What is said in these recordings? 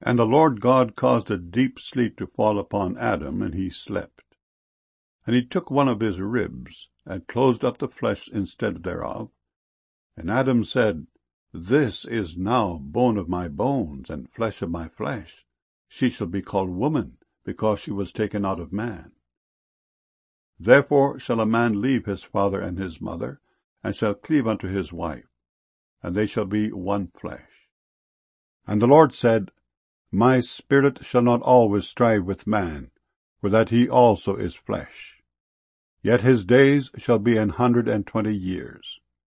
And the Lord God caused a deep sleep to fall upon Adam, and he slept. And he took one of his ribs, and closed up the flesh instead thereof. And Adam said, This is now bone of my bones, and flesh of my flesh. She shall be called woman, because she was taken out of man. Therefore shall a man leave his father and his mother, and shall cleave unto his wife, and they shall be one flesh. And the Lord said, My spirit shall not always strive with man, for that he also is flesh. Yet his days shall be 120 years.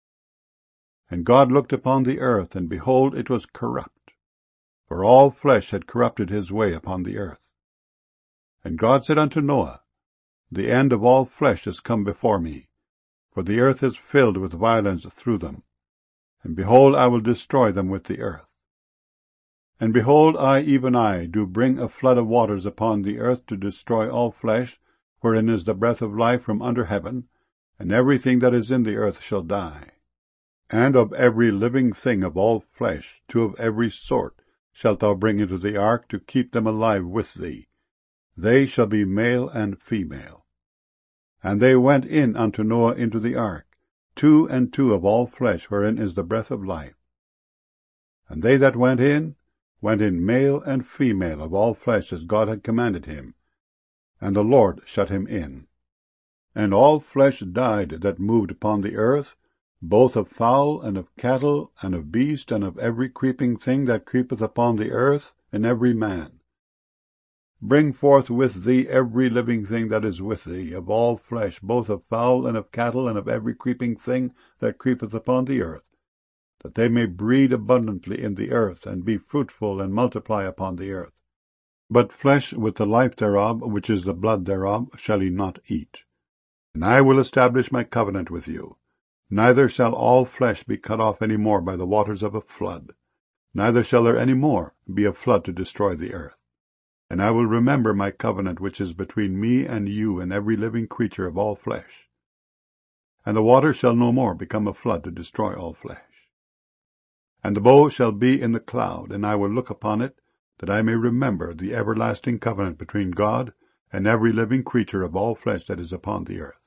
And God looked upon the earth, and behold, it was corrupt, for all flesh had corrupted his way upon the earth. And God said unto Noah, The end of all flesh is come before me, for the earth is filled with violence through them. And behold, I will destroy them with the earth. And behold, I, even I, do bring a flood of waters upon the earth to destroy all flesh, wherein is the breath of life from under heaven, and everything that is in the earth shall die. And of every living thing of all flesh, 2 of every sort, shalt thou bring into the ark to keep them alive with thee. They shall be male and female. And they went in unto Noah into the ark, 2 and 2 of all flesh, wherein is the breath of life. And they that went in male and female of all flesh, as God had commanded him. And the Lord shut him in. And all flesh died that moved upon the earth, both of fowl, and of cattle, and of beast, and of every creeping thing that creepeth upon the earth, and every man. Bring forth with thee every living thing that is with thee, of all flesh, both of fowl, and of cattle, and of every creeping thing that creepeth upon the earth, that they may breed abundantly in the earth, and be fruitful, and multiply upon the earth. But flesh with the life thereof, which is the blood thereof, shall ye not eat. And I will establish my covenant with you. Neither shall all flesh be cut off any more by the waters of a flood, neither shall there any more be a flood to destroy the earth. And I will remember my covenant which is between me and you and every living creature of all flesh. And the water shall no more become a flood to destroy all flesh. And the bow shall be in the cloud, and I will look upon it, that I may remember the everlasting covenant between God and every living creature of all flesh that is upon the earth.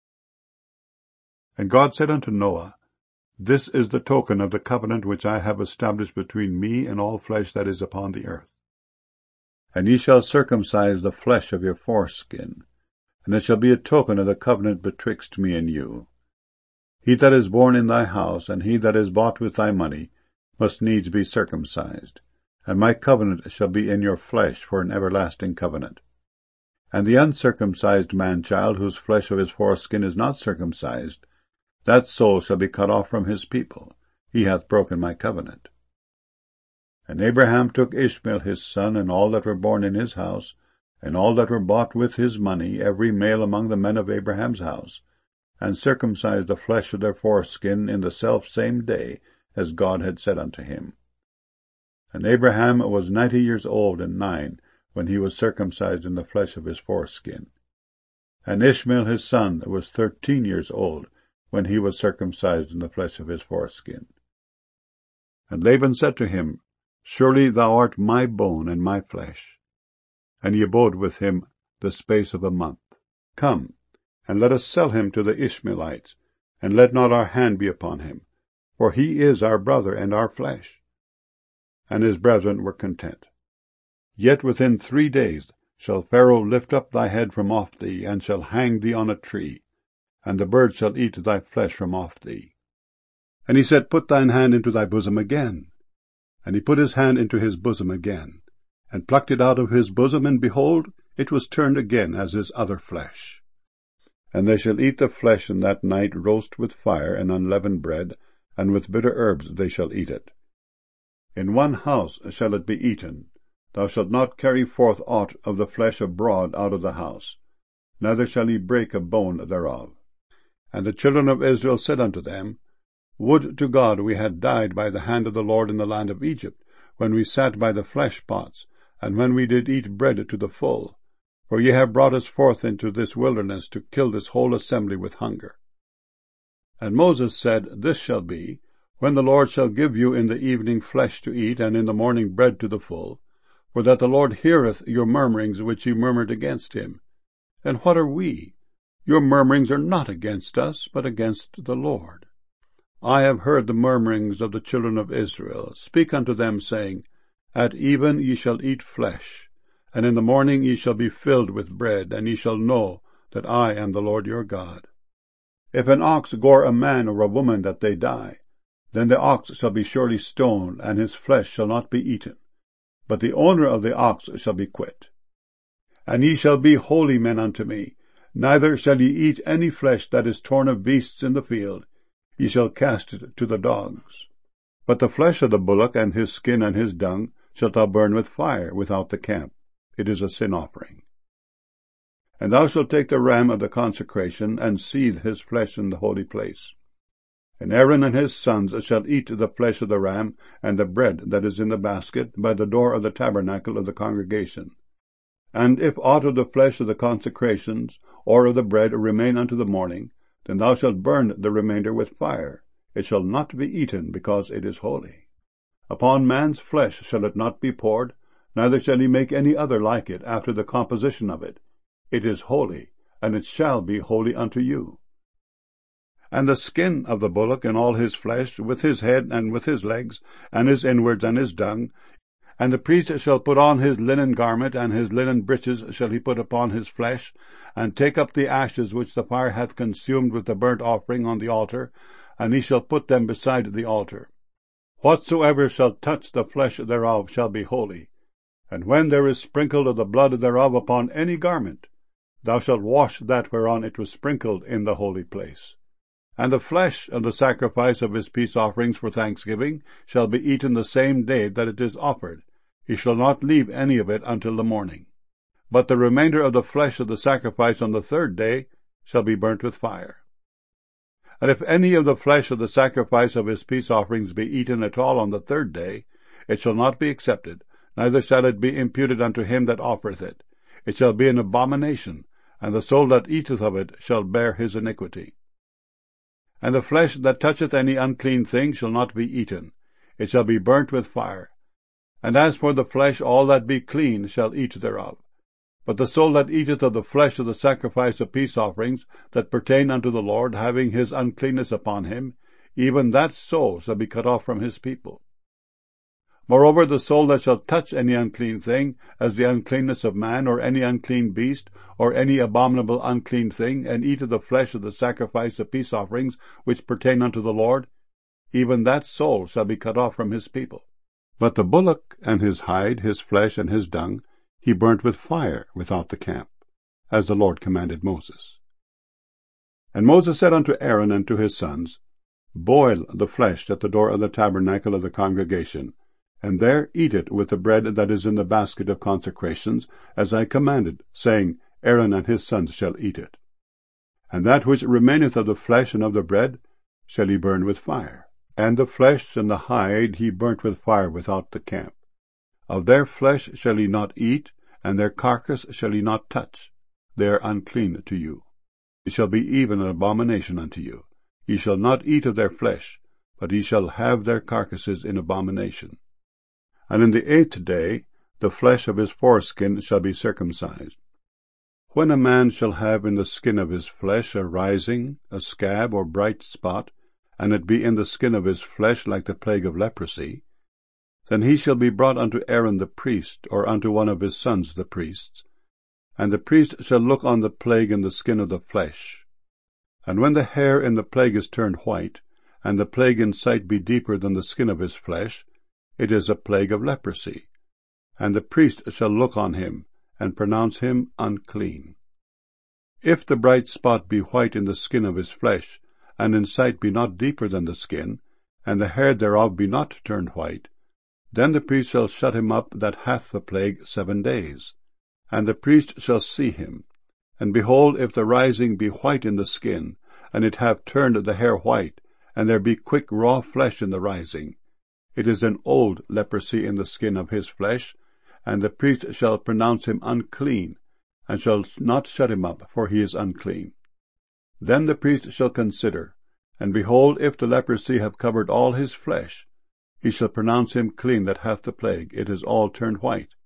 And God said unto Noah, This is the token of the covenant which I have established between me and all flesh that is upon the earth. And ye shall circumcise the flesh of your foreskin, and it shall be a token of the covenant betwixt me and you. He that is born in thy house, and he that is bought with thy money, must needs be circumcised, and my covenant shall be in your flesh for an everlasting covenant. And the uncircumcised man-child, whose flesh of his foreskin is not circumcised, that soul shall be cut off from his people. He hath broken my covenant. And Abraham took Ishmael his son, and all that were born in his house, and all that were bought with his money, every male among the men of Abraham's house, and circumcised the flesh of their foreskin in the selfsame day, as God had said unto him. And Abraham was 90 years old and 9, when he was circumcised in the flesh of his foreskin. And Ishmael his son was 13 years old, when he was circumcised in the flesh of his foreskin. And Laban said to him, Surely thou art my bone and my flesh. And he abode with him the space of a month. Come, and let us sell him to the Ishmaelites, and let not our hand be upon him, for he is our brother and our flesh. And his brethren were content. Yet within 3 days shall Pharaoh lift up thy head from off thee, and shall hang thee on a tree, and the birds shall eat thy flesh from off thee. And he said, Put thine hand into thy bosom again. And he put his hand into his bosom again, and plucked it out of his bosom, and behold, it was turned again as his other flesh. And they shall eat the flesh in that night, roast with fire and unleavened bread, and with bitter herbs they shall eat it. In one house shall it be eaten. Thou shalt not carry forth aught of the flesh abroad out of the house, neither shall ye break a bone thereof. And the children of Israel said unto them, Would to God we had died by the hand of the Lord in the land of Egypt, when we sat by the flesh pots, and when we did eat bread to the full. For ye have brought us forth into this wilderness to kill this whole assembly with hunger. And Moses said, This shall be, when the Lord shall give you in the evening flesh to eat, and in the morning bread to the full. For that the Lord heareth your murmurings which ye murmured against him. And what are we? Your murmurings are not against us, but against the Lord. I have heard the murmurings of the children of Israel. Speak unto them, saying, At even ye shall eat flesh, and in the morning ye shall be filled with bread, and ye shall know that I am the Lord your God. If an ox gore a man or a woman that they die, then the ox shall be surely stoned, and his flesh shall not be eaten, but the owner of the ox shall be quit. And ye shall be holy men unto me, neither shall ye eat any flesh that is torn of beasts in the field, ye shall cast it to the dogs. But the flesh of the bullock, and his skin, and his dung, shalt thou burn with fire without the camp. It is a sin offering. And thou shalt take the ram of the consecration, and seethe his flesh in the holy place. And Aaron and his sons shall eat the flesh of the ram, and the bread that is in the basket, by the door of the tabernacle of the congregation. And if aught of the flesh of the consecrations, or of the bread, remain unto the morning, then thou shalt burn the remainder with fire. It shall not be eaten, because it is holy. Upon man's flesh shall it not be poured, neither shall he make any other like it after the composition of it. It is holy, and it shall be holy unto you. And the skin of the bullock and all his flesh, with his head and with his legs, and his inwards and his dung, and the priest shall put on his linen garment, and his linen breeches shall he put upon his flesh, and take up the ashes which the fire hath consumed with the burnt offering on the altar, and he shall put them beside the altar. Whatsoever shall touch the flesh thereof shall be holy. And when there is sprinkled of the blood thereof upon any garment, thou shalt wash that whereon it was sprinkled in the holy place. And the flesh of the sacrifice of his peace offerings for thanksgiving shall be eaten the same day that it is offered. He shall not leave any of it until the morning. But the remainder of the flesh of the sacrifice on the third day shall be burnt with fire. And if any of the flesh of the sacrifice of his peace offerings be eaten at all on the third day, it shall not be accepted, neither shall it be imputed unto him that offereth it. It shall be an abomination, and the soul that eateth of it shall bear his iniquity. And the flesh that toucheth any unclean thing shall not be eaten. It shall be burnt with fire. And as for the flesh, all that be clean shall eat thereof. But the soul that eateth of the flesh of the sacrifice of peace offerings that pertain unto the Lord, having his uncleanness upon him, even that soul shall be cut off from his people. Moreover, the soul that shall touch any unclean thing, as the uncleanness of man, or any unclean beast, or any abominable unclean thing, and eat of the flesh of the sacrifice of peace offerings which pertain unto the Lord, even that soul shall be cut off from his people. But the bullock and his hide, his flesh and his dung, he burnt with fire without the camp, as the Lord commanded Moses. And Moses said unto Aaron and to his sons, Boil the flesh at the door of the tabernacle of the congregation, and there eat it with the bread that is in the basket of consecrations, as I commanded, saying, Aaron and his sons shall eat it. And that which remaineth of the flesh and of the bread shall he burn with fire. And the flesh and the hide he burnt with fire without the camp. Of their flesh shall he not eat, and their carcass shall he not touch. They are unclean to you. It shall be even an abomination unto you. Ye shall not eat of their flesh, but ye shall have their carcasses in abomination. And in the 8th day the flesh of his foreskin shall be circumcised. When a man shall have in the skin of his flesh a rising, a scab, or bright spot, and it be in the skin of his flesh like the plague of leprosy, then he shall be brought unto Aaron the priest, or unto one of his sons the priests, and the priest shall look on the plague in the skin of the flesh. And when the hair in the plague is turned white, and the plague in sight be deeper than the skin of his flesh, it is a plague of leprosy. And the priest shall look on him, and pronounce him unclean. If the bright spot be white in the skin of his flesh, and in sight be not deeper than the skin, and the hair thereof be not turned white, then the priest shall shut him up that hath the plague 7 days. And the priest shall see him. And behold, if the rising be white in the skin, and it have turned the hair white, and there be quick raw flesh in the rising, it is an old leprosy in the skin of his flesh, and the priest shall pronounce him unclean, and shall not shut him up, for he is unclean. Then the priest shall consider, and behold, if the leprosy have covered all his flesh, he shall pronounce him clean that hath the plague, it is all turned white,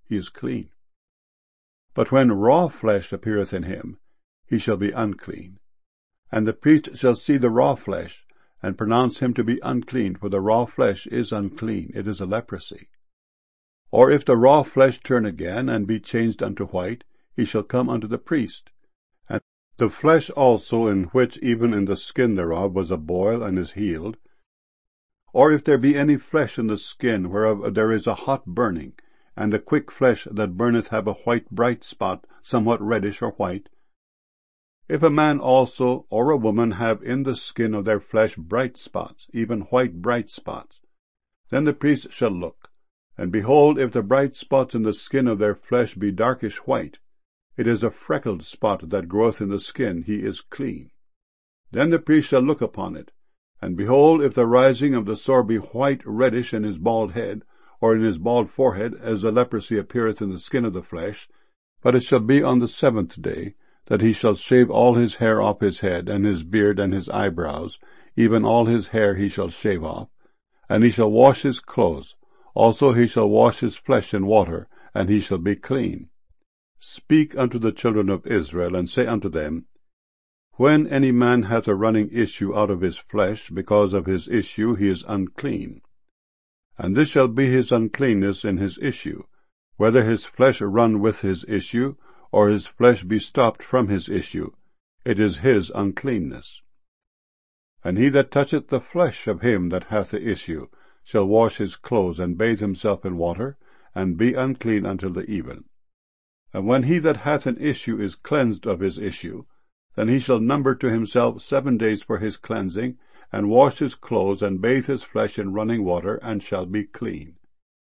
he is clean. But when raw flesh appeareth in him, he shall be unclean. And the priest shall see the raw flesh, and pronounce him to be unclean, for the raw flesh is unclean, it is a leprosy. Or if the raw flesh turn again, and be changed unto white, he shall come unto the priest. And the flesh also, in which even in the skin thereof was a boil, and is healed, or if there be any flesh in the skin, whereof there is a hot burning, and the quick flesh that burneth have a white bright spot, somewhat reddish or white, if a man also or a woman have in the skin of their flesh bright spots, even white bright spots, then the priest shall look, and behold, if the bright spots in the skin of their flesh be darkish white, it is a freckled spot that groweth in the skin, he is clean. Then the priest shall look upon it, and behold, if the rising of the sore be white reddish in his bald head, or in his bald forehead, as the leprosy appeareth in the skin of the flesh, but it shall be on the 7th day, that he shall shave all his hair off his head, and his beard, and his eyebrows, even all his hair he shall shave off, and he shall wash his clothes, also he shall wash his flesh in water, and he shall be clean. Speak unto the children of Israel, and say unto them, When any man hath a running issue out of his flesh, because of his issue he is unclean. And this shall be his uncleanness in his issue, whether his flesh run with his issue, or his flesh be stopped from his issue, it is his uncleanness. And he that toucheth the flesh of him that hath the issue shall wash his clothes, and bathe himself in water, and be unclean until the even. And when he that hath an issue is cleansed of his issue, then he shall number to himself 7 days for his cleansing, and wash his clothes, and bathe his flesh in running water, and shall be clean.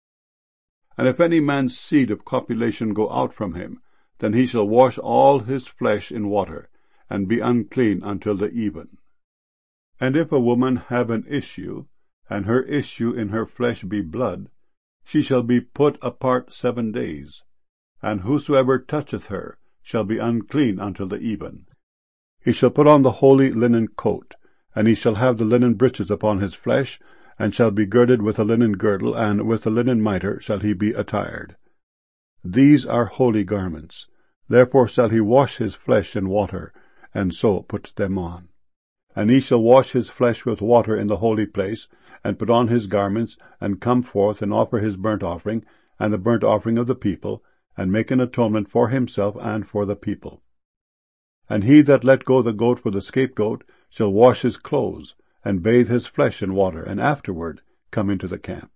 And if any man's seed of copulation go out from him, then he shall wash all his flesh in water, and be unclean until the even. And if a woman have an issue, and her issue in her flesh be blood, she shall be put apart 7 days, and whosoever toucheth her shall be unclean until the even. He shall put on the holy linen coat, and he shall have the linen breeches upon his flesh, and shall be girded with a linen girdle, and with a linen mitre shall he be attired. These are holy garments. Therefore shall he wash his flesh in water, and so put them on. And he shall wash his flesh with water in the holy place, and put on his garments, and come forth, and offer his burnt offering, and the burnt offering of the people, and make an atonement for himself and for the people. And he that let go the goat for the scapegoat shall wash his clothes, and bathe his flesh in water, and afterward come into the camp.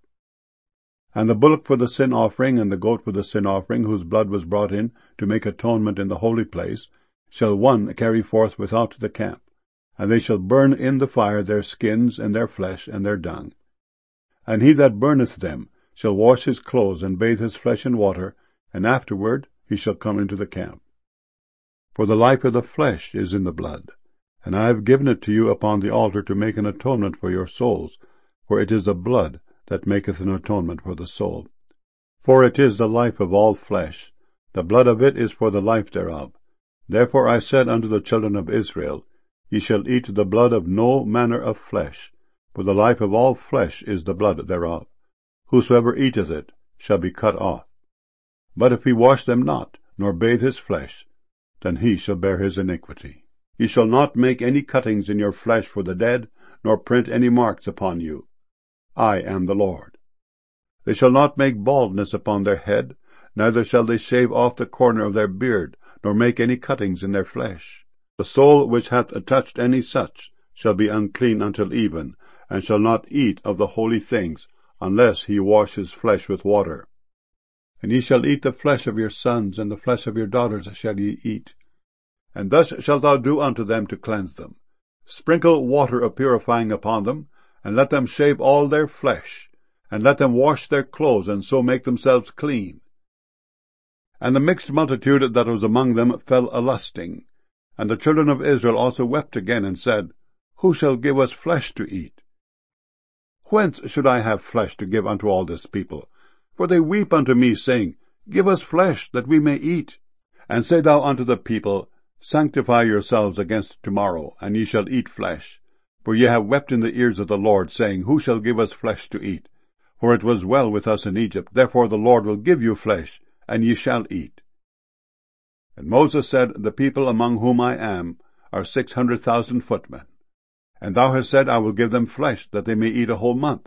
And the bullock for the sin offering, and the goat for the sin offering, whose blood was brought in to make atonement in the holy place, shall one carry forth without the camp, and they shall burn in the fire their skins, and their flesh, and their dung. And he that burneth them shall wash his clothes, and bathe his flesh in water, and afterward he shall come into the camp. For the life of the flesh is in the blood, and I have given it to you upon the altar to make an atonement for your souls, for it is the blood that maketh an atonement for the soul. For it is the life of all flesh, the blood of it is for the life thereof. Therefore I said unto the children of Israel, Ye shall eat the blood of no manner of flesh, for the life of all flesh is the blood thereof. Whosoever eateth it shall be cut off. But if he wash them not, nor bathe his flesh, then he shall bear his iniquity. Ye shall not make any cuttings in your flesh for the dead, nor print any marks upon you. I am the Lord. They shall not make baldness upon their head, neither shall they shave off the corner of their beard, nor make any cuttings in their flesh. The soul which hath touched any such shall be unclean until even, and shall not eat of the holy things, unless he wash his flesh with water. And ye shall eat the flesh of your sons, and the flesh of your daughters shall ye eat. And thus shalt thou do unto them to cleanse them. Sprinkle water of purifying upon them, and let them shave all their flesh, and let them wash their clothes, and so make themselves clean. And the mixed multitude that was among them fell a-lusting. And the children of Israel also wept again, and said, Who shall give us flesh to eat? Whence should I have flesh to give unto all this people? For they weep unto me, saying, Give us flesh, that we may eat. And say thou unto the people, Sanctify yourselves against tomorrow, and ye shall eat flesh. For ye have wept in the ears of the Lord, saying, Who shall give us flesh to eat? For it was well with us in Egypt, therefore the Lord will give you flesh, and ye shall eat. And Moses said, The people among whom I am are 600,000 footmen. And thou hast said, I will give them flesh, that they may eat a whole month.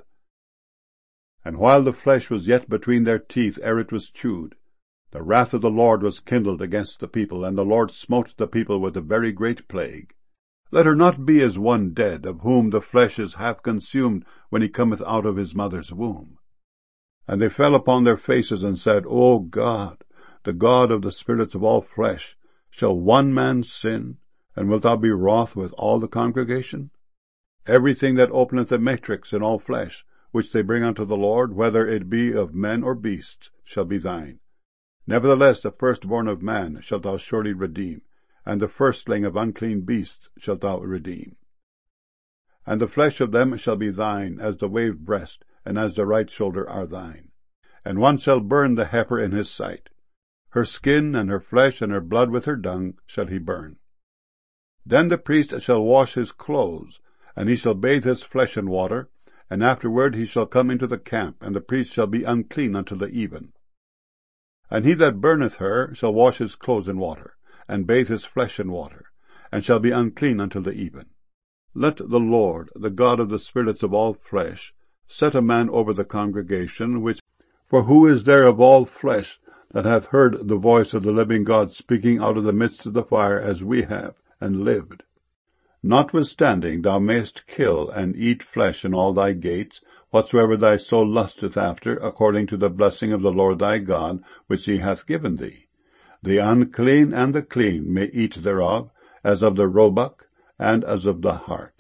And while the flesh was yet between their teeth ere it was chewed, the wrath of the Lord was kindled against the people, and the Lord smote the people with a very great plague. Let her not be as one dead, of whom the flesh is half consumed when he cometh out of his mother's womb. And they fell upon their faces and said, O God, the God of the spirits of all flesh, shall one man sin, and wilt thou be wroth with all the congregation? Everything that openeth a matrix in all flesh, which they bring unto the Lord, whether it be of men or beasts, shall be thine. Nevertheless the firstborn of man shalt thou surely redeem, and the firstling of unclean beasts shalt thou redeem. And the flesh of them shall be thine, as the waved breast, and as the right shoulder are thine. And one shall burn the heifer in his sight. Her skin and her flesh and her blood with her dung shall he burn. Then the priest shall wash his clothes, and he shall bathe his flesh in water, and afterward he shall come into the camp, and the priest shall be unclean until the even. And he that burneth her shall wash his clothes in water, and bathe his flesh in water, and shall be unclean until the even. Let the Lord, the God of the spirits of all flesh, set a man over the congregation, for who is there of all flesh that hath heard the voice of the living God speaking out of the midst of the fire, as we have, and lived? Notwithstanding thou mayest kill and eat flesh in all thy gates, whatsoever thy soul lusteth after, according to the blessing of the Lord thy God, which he hath given thee. The unclean and the clean may eat thereof, as of the roebuck, and as of the hart.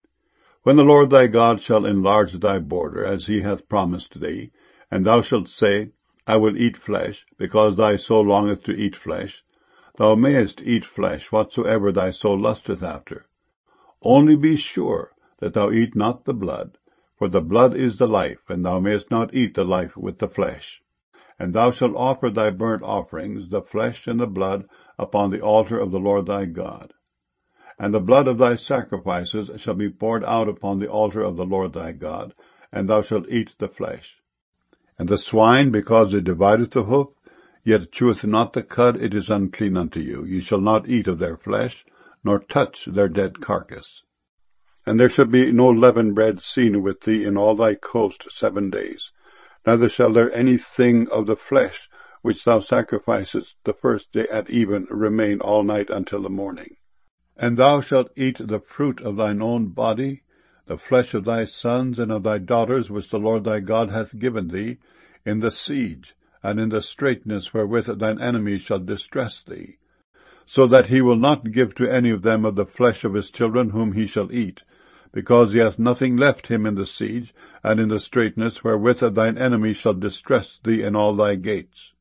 When the Lord thy God shall enlarge thy border, as he hath promised thee, and thou shalt say, I will eat flesh, because thy soul longeth to eat flesh, thou mayest eat flesh whatsoever thy soul lusteth after. Only be sure that thou eat not the blood, for the blood is the life, and thou mayest not eat the life with the flesh. And thou shalt offer thy burnt offerings, the flesh and the blood, upon the altar of the Lord thy God. And the blood of thy sacrifices shall be poured out upon the altar of the Lord thy God, and thou shalt eat the flesh. And the swine, because it divideth the hoof, yet cheweth not the cud, it is unclean unto you. Ye shall not eat of their flesh, nor touch their dead carcass. And there shall be no leavened bread seen with thee in all thy coast 7 days. Neither shall there any thing of the flesh which thou sacrificest the first day at even remain all night until the morning. And thou shalt eat the fruit of thine own body, the flesh of thy sons and of thy daughters, which the Lord thy God hath given thee, in the siege, and in the straitness wherewith thine enemies shall distress thee, so that he will not give to any of them of the flesh of his children whom he shall eat, because he hath nothing left him in the siege, and in the straitness wherewith thine enemies shall distress thee in all thy gates.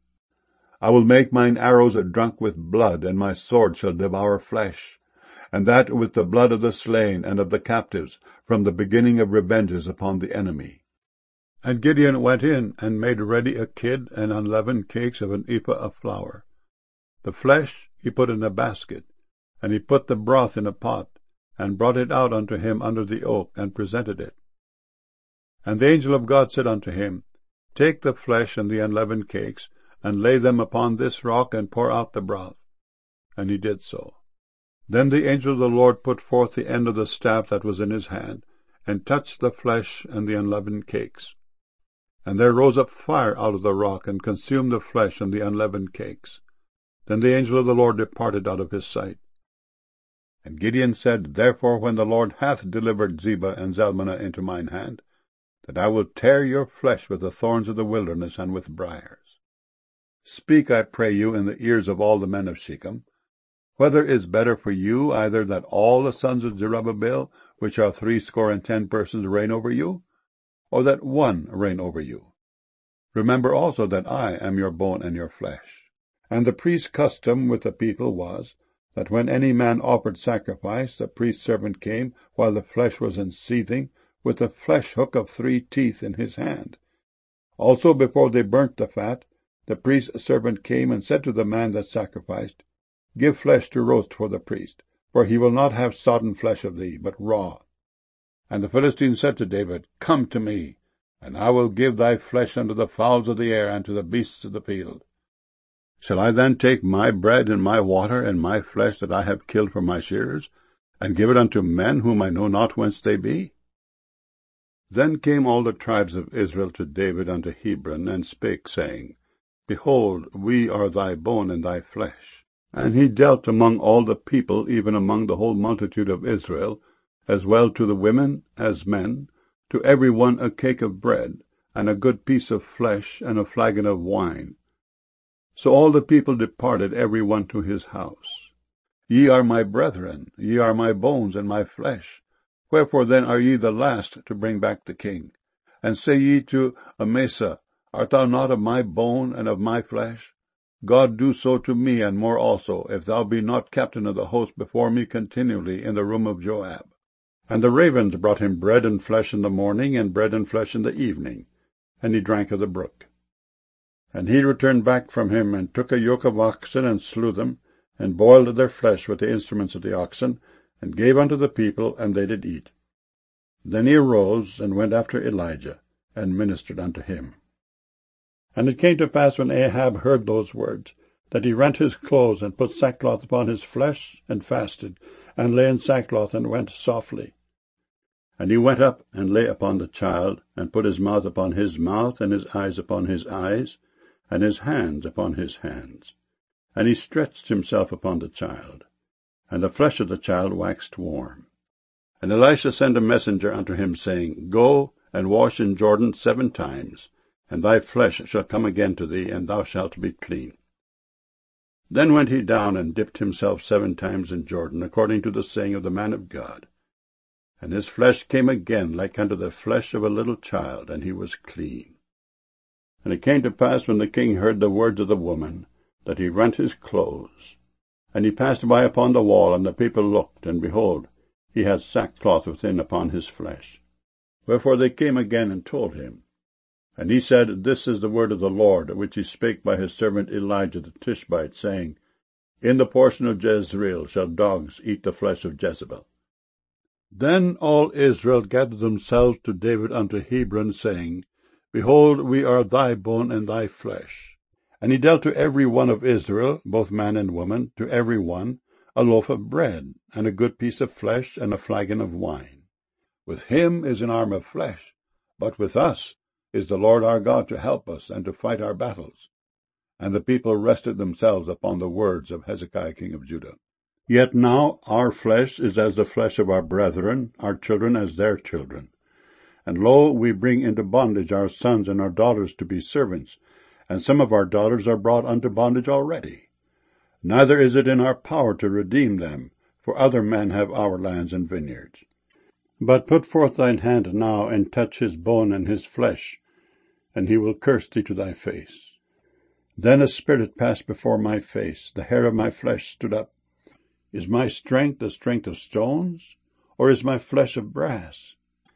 I will make mine arrows drunk with blood, and my sword shall devour flesh, and that with the blood of the slain and of the captives, from the beginning of revenges upon the enemy. And Gideon went in, and made ready a kid and unleavened cakes of an ephah of flour. The flesh he put in a basket, and he put the broth in a pot, and brought it out unto him under the oak, and presented it. And the angel of God said unto him, Take the flesh and the unleavened cakes, and lay them upon this rock, and pour out the broth. And he did so. Then the angel of the Lord put forth the end of the staff that was in his hand, and touched the flesh and the unleavened cakes. And there rose up fire out of the rock, and consumed the flesh and the unleavened cakes. Then the angel of the Lord departed out of his sight. And Gideon said, Therefore when the Lord hath delivered Zebah and Zalmunna into mine hand, that I will tear your flesh with the thorns of the wilderness and with briars. Speak, I pray you, in the ears of all the men of Shechem, whether is better for you, either that all the sons of Zerubbabel, which are 70 persons, reign over you, or that one reign over you? Remember also that I am your bone and your flesh. And the priest's custom with the people was, that when any man offered sacrifice, the priest's servant came, while the flesh was in seething, with the flesh hook of 3 teeth in his hand. Also before they burnt the fat, the priest's servant came and said to the man that sacrificed, Give flesh to roast for the priest, for he will not have sodden flesh of thee, but raw. And the Philistine said to David, Come to me, and I will give thy flesh unto the fowls of the air and to the beasts of the field. Shall I then take my bread and my water and my flesh that I have killed for my shearers, and give it unto men whom I know not whence they be? Then came all the tribes of Israel to David unto Hebron, and spake, saying, Behold, we are thy bone and thy flesh. And he dealt among all the people, even among the whole multitude of Israel, as well to the women as men, to every one a cake of bread, and a good piece of flesh, and a flagon of wine. So all the people departed every one to his house. Ye are my brethren, ye are my bones and my flesh. Wherefore then are ye the last to bring back the king? And say ye to Amasa, Art thou not of my bone and of my flesh? God do so to me, and more also, if thou be not captain of the host before me continually in the room of Joab. And the ravens brought him bread and flesh in the morning, and bread and flesh in the evening, and he drank of the brook. And he returned back from him, and took a yoke of oxen, and slew them, and boiled their flesh with the instruments of the oxen, and gave unto the people, and they did eat. Then he arose, and went after Elijah, and ministered unto him. And it came to pass, when Ahab heard those words, that he rent his clothes, and put sackcloth upon his flesh, and fasted, and lay in sackcloth, and went softly. And he went up, and lay upon the child, and put his mouth upon his mouth, and his eyes upon his eyes, and his hands upon his hands. And he stretched himself upon the child, and the flesh of the child waxed warm. And Elisha sent a messenger unto him, saying, Go and wash in Jordan 7 times, and thy flesh shall come again to thee, and thou shalt be clean. Then went he down, and dipped himself 7 times in Jordan, according to the saying of the man of God. And his flesh came again like unto the flesh of a little child, and he was clean. And it came to pass, when the king heard the words of the woman, that he rent his clothes. And he passed by upon the wall, and the people looked, and behold, he had sackcloth within upon his flesh. Wherefore they came again and told him. And he said, This is the word of the Lord, which he spake by his servant Elijah the Tishbite, saying, In the portion of Jezreel shall dogs eat the flesh of Jezebel. Then all Israel gathered themselves to David unto Hebron, saying, Behold, we are thy bone and thy flesh. And he dealt to every one of Israel, both man and woman, to every one, a loaf of bread, and a good piece of flesh, and a flagon of wine. With him is an arm of flesh, but with us is the Lord our God to help us, and to fight our battles. And the people rested themselves upon the words of Hezekiah king of Judah. Yet now our flesh is as the flesh of our brethren, our children as their children. And lo, we bring into bondage our sons and our daughters to be servants, and some of our daughters are brought unto bondage already. Neither is it in our power to redeem them, for other men have our lands and vineyards. But put forth thine hand now, and touch his bone and his flesh, and he will curse thee to thy face. Then a spirit passed before my face, the hair of my flesh stood up. Is my strength the strength of stones, or is my flesh of brass?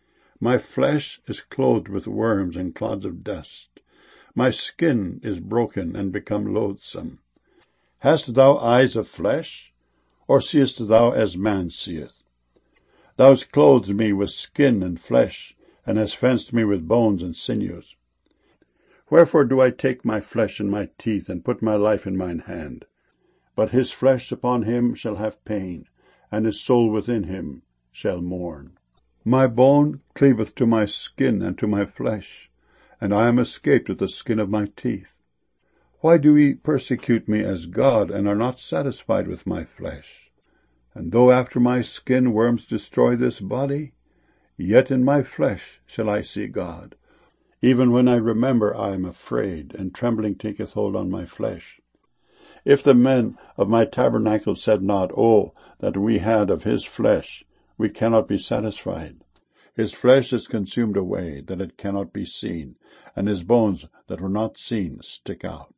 My flesh is clothed with worms and clods of dust. My skin is broken and become loathsome. Hast thou eyes of flesh, or seest thou as man seeth? Thou hast clothed me with skin and flesh, and hast fenced me with bones and sinews. Wherefore do I take my flesh in my teeth, and put my life in mine hand? But his flesh upon him shall have pain, and his soul within him shall mourn. My bone cleaveth to my skin and to my flesh, and I am escaped with the skin of my teeth. Why do ye persecute me as God, and are not satisfied with my flesh? And though after my skin worms destroy this body, yet in my flesh shall I see God. Even when I remember, I am afraid, and trembling taketh hold on my flesh. If the men of my tabernacle said not, Oh, that we had of his flesh, we cannot be satisfied. His flesh is consumed away, that it cannot be seen, and his bones that were not seen stick out.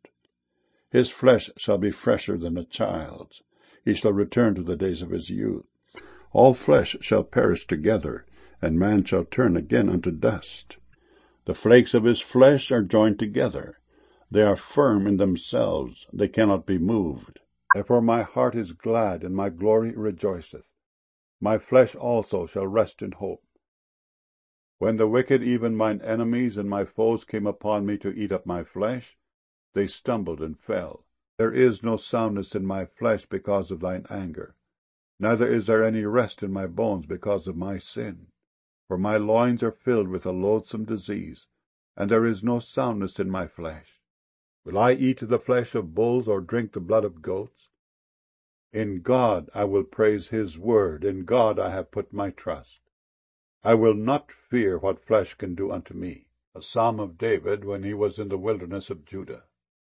His flesh shall be fresher than a child's. He shall return to the days of his youth. All flesh shall perish together, and man shall turn again unto dust. The flakes of his flesh are joined together. They are firm in themselves, they cannot be moved. Therefore my heart is glad, and my glory rejoiceth. My flesh also shall rest in hope. When the wicked, even mine enemies and my foes, came upon me to eat up my flesh, they stumbled and fell. There is no soundness in my flesh because of thine anger, neither is there any rest in my bones because of my sin. For my loins are filled with a loathsome disease, and there is no soundness in my flesh. Will I eat the flesh of bulls, or drink the blood of goats? In God I will praise his word, in God I have put my trust. I will not fear what flesh can do unto me. A psalm of David when he was in the wilderness of Judah.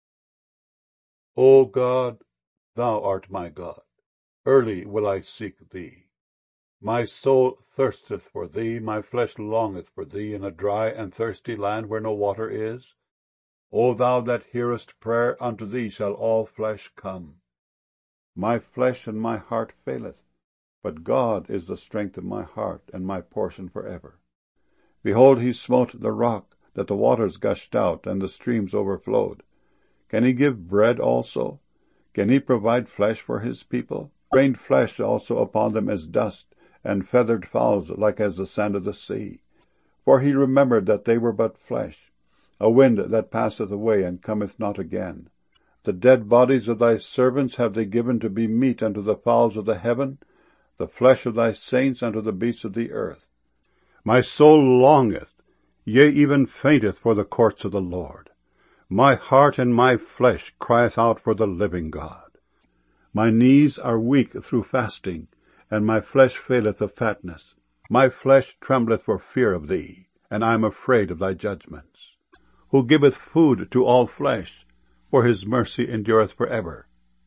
O God, thou art my God. Early will I seek thee. My soul thirsteth for thee, my flesh longeth for thee in a dry and thirsty land where no water is. O thou that hearest prayer, unto thee shall all flesh come. My flesh and my heart faileth, but God is the strength of my heart and my portion forever. Behold, he smote the rock, that the waters gushed out, and the streams overflowed. Can he give bread also? Can he provide flesh for his people? Rained flesh also upon them as dust, and feathered fowls like as the sand of the sea. For he remembered that they were but flesh, a wind that passeth away and cometh not again. The dead bodies of thy servants have they given to be meat unto the fowls of the heaven, the flesh of thy saints unto the beasts of the earth. My soul longeth, yea, even fainteth for the courts of the Lord. My heart and my flesh crieth out for the living God. My knees are weak through fasting, and my flesh faileth of fatness. My flesh trembleth for fear of thee, and I am afraid of thy judgments. Who giveth food to all flesh, for his mercy endureth for ever.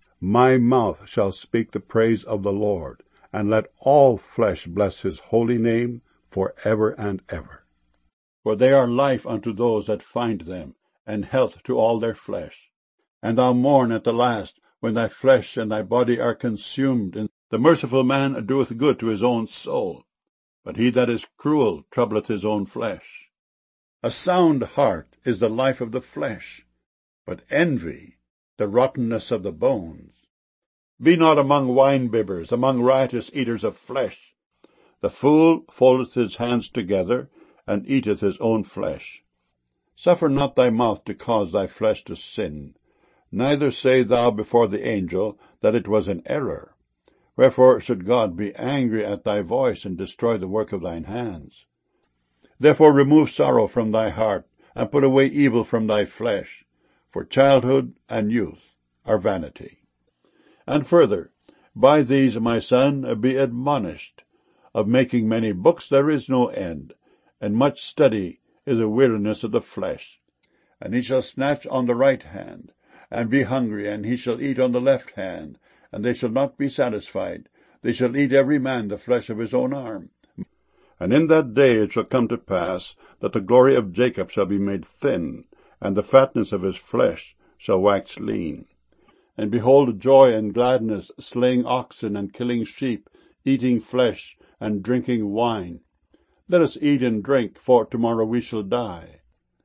My mouth shall speak the praise of the Lord, and let all flesh bless his holy name for ever and ever. For they are life unto those that find them, and health to all their flesh. And thou mourn at the last, when thy flesh and thy body are consumed. And the merciful man doeth good to his own soul, but he that is cruel troubleth his own flesh. A sound heart is the life of the flesh, but envy the rottenness of the bones. Be not among winebibbers, among riotous eaters of flesh. The fool foldeth his hands together, and eateth his own flesh. Suffer not thy mouth to cause thy flesh to sin, neither say thou before the angel that it was an error. Wherefore should God be angry at thy voice, and destroy the work of thine hands? Therefore remove sorrow from thy heart, and put away evil from thy flesh, for childhood and youth are vanity. And further, by these, my son, be admonished. Of making many books there is no end, and much study is a weariness of the flesh. And he shall snatch on the right hand, and be hungry, and he shall eat on the left hand, and they shall not be satisfied. They shall eat every man the flesh of his own arm. And in that day it shall come to pass, that the glory of Jacob shall be made thin, and the fatness of his flesh shall wax lean. And behold, joy and gladness, slaying oxen and killing sheep, eating flesh and drinking wine. Let us eat and drink, for tomorrow we shall die.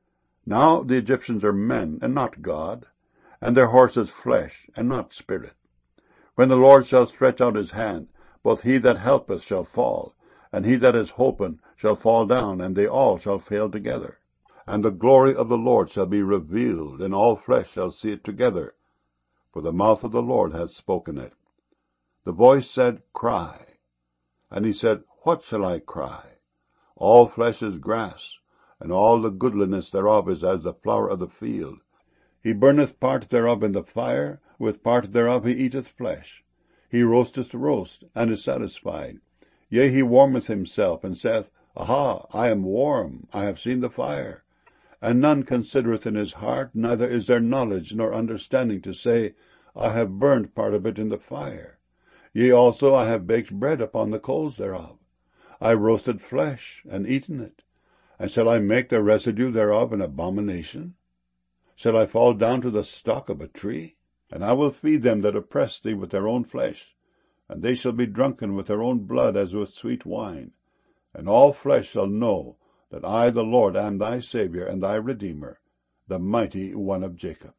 Now the Egyptians are men, and not God, and their horses flesh, and not spirit. When the Lord shall stretch out his hand, both he that helpeth shall fall, and he that is holpen shall fall down, and they all shall fail together. And the glory of the Lord shall be revealed, and all flesh shall see it together, for the mouth of the Lord hath spoken it. The voice said, Cry. And he said, What shall I cry? All flesh is grass, and all the goodliness thereof is as the flower of the field. He burneth part thereof in the fire, with part thereof he eateth flesh. He roasteth roast, and is satisfied. Yea, he warmeth himself, and saith, Aha, I am warm, I have seen the fire. And none considereth in his heart, neither is there knowledge nor understanding to say, I have burned part of it in the fire. Yea, also I have baked bread upon the coals thereof. I roasted flesh, and eaten it. And shall I make the residue thereof an abomination? Shall I fall down to the stock of a tree? And I will feed them that oppress thee with their own flesh, and they shall be drunken with their own blood as with sweet wine. And all flesh shall know that I, the Lord, am thy Saviour and thy Redeemer, the mighty one of Jacob.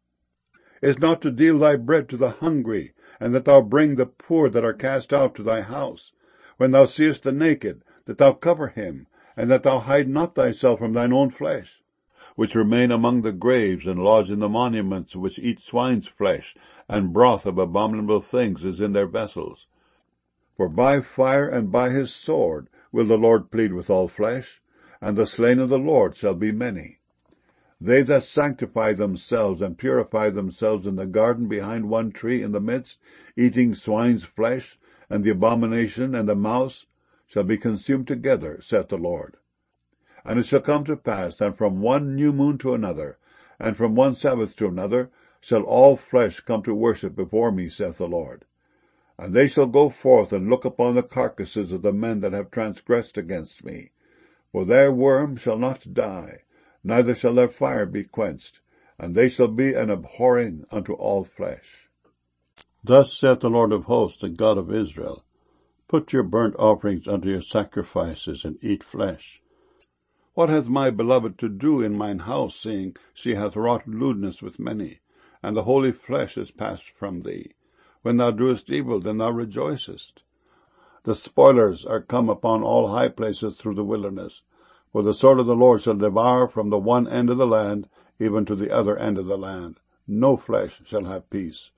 Is not to deal thy bread to the hungry, and that thou bring the poor that are cast out to thy house, when thou seest the naked, that thou cover him, and that thou hide not thyself from thine own flesh? which remain among the graves and lodge in the monuments, which eat swine's flesh, and broth of abominable things is in their vessels. For by fire and by his sword will the Lord plead with all flesh, and the slain of the Lord shall be many. They that sanctify themselves and purify themselves in the garden behind one tree in the midst, eating swine's flesh, and the abomination and the mouse, shall be consumed together, saith the Lord. And it shall come to pass that from one new moon to another, and from one Sabbath to another, shall all flesh come to worship before me, saith the Lord. And they shall go forth and look upon the carcasses of the men that have transgressed against me. For their worm shall not die, neither shall their fire be quenched, and they shall be an abhorring unto all flesh. Thus saith the Lord of hosts, the God of Israel, Put your burnt offerings unto your sacrifices, and eat flesh. What hath my beloved to do in mine house, seeing she hath wrought lewdness with many, and the holy flesh is passed from thee? When thou doest evil, then thou rejoicest. The spoilers are come upon all high places through the wilderness. For the sword of the Lord shall devour from the one end of the land even to the other end of the land. No flesh shall have peace.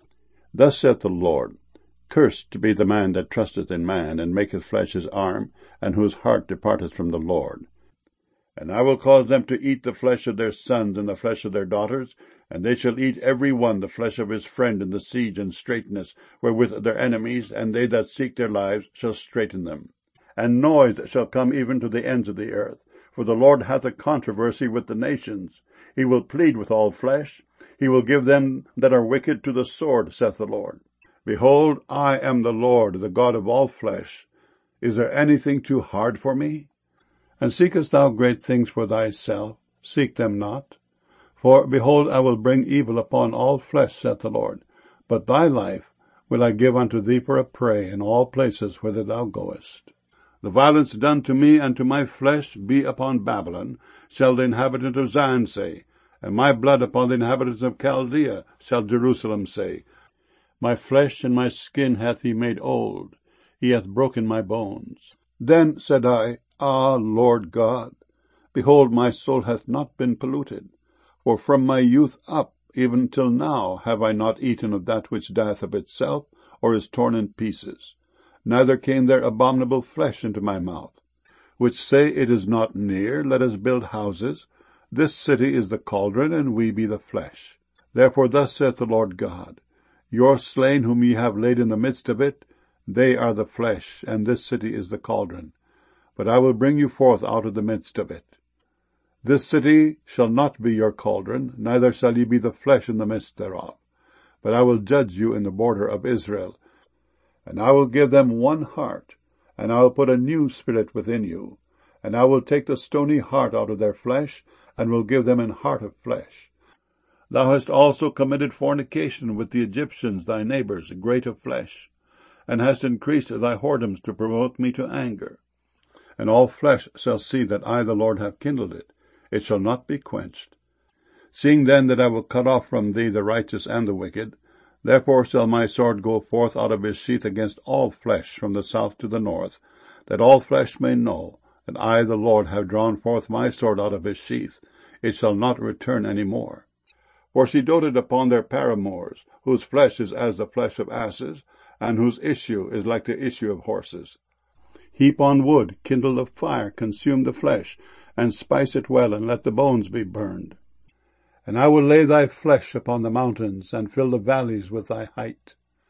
Thus saith the Lord, Cursed be the man that trusteth in man, and maketh flesh his arm, and whose heart departeth from the Lord. And I will cause them to eat the flesh of their sons and the flesh of their daughters, and they shall eat every one the flesh of his friend in the siege and straitness, wherewith their enemies, and they that seek their lives, shall straiten them. And noise shall come even to the ends of the earth, for the Lord hath a controversy with the nations. He will plead with all flesh. He will give them that are wicked to the sword, saith the Lord. Behold, I am the Lord, the God of all flesh. Is there anything too hard for me? And seekest thou great things for thyself? Seek them not. For, behold, I will bring evil upon all flesh, saith the Lord. But thy life will I give unto thee for a prey in all places whither thou goest. The violence done to me and to my flesh be upon Babylon, shall the inhabitant of Zion say, and my blood upon the inhabitants of Chaldea, shall Jerusalem say. My flesh and my skin hath he made old. He hath broken my bones. Then said I, Ah, Lord God, behold, my soul hath not been polluted. For from my youth up, even till now, have I not eaten of that which dieth of itself, or is torn in pieces. Neither came there abominable flesh into my mouth. Which say, It is not near, let us build houses. This city is the cauldron, and we be the flesh. Therefore thus saith the Lord God, Your slain whom ye have laid in the midst of it, they are the flesh, and this city is the cauldron. But I will bring you forth out of the midst of it. This city shall not be your cauldron, neither shall ye be the flesh in the midst thereof. But I will judge you in the border of Israel, and I will give them one heart, and I will put a new spirit within you. And I will take the stony heart out of their flesh, and will give them an heart of flesh. Thou hast also committed fornication with the Egyptians thy neighbors, great of flesh, and hast increased thy whoredoms to provoke me to anger. And all flesh shall see that I the Lord have kindled it. It shall not be quenched. Seeing then that I will cut off from thee the righteous and the wicked, therefore shall my sword go forth out of his sheath against all flesh from the south to the north, that all flesh may know that I the Lord have drawn forth my sword out of his sheath. It shall not return any more. For she doted upon their paramours, whose flesh is as the flesh of asses, and whose issue is like the issue of horses. Heap on wood, kindle a fire, consume the flesh, and spice it well, and let the bones be burned. And I will lay thy flesh upon the mountains, and fill the valleys with thy height.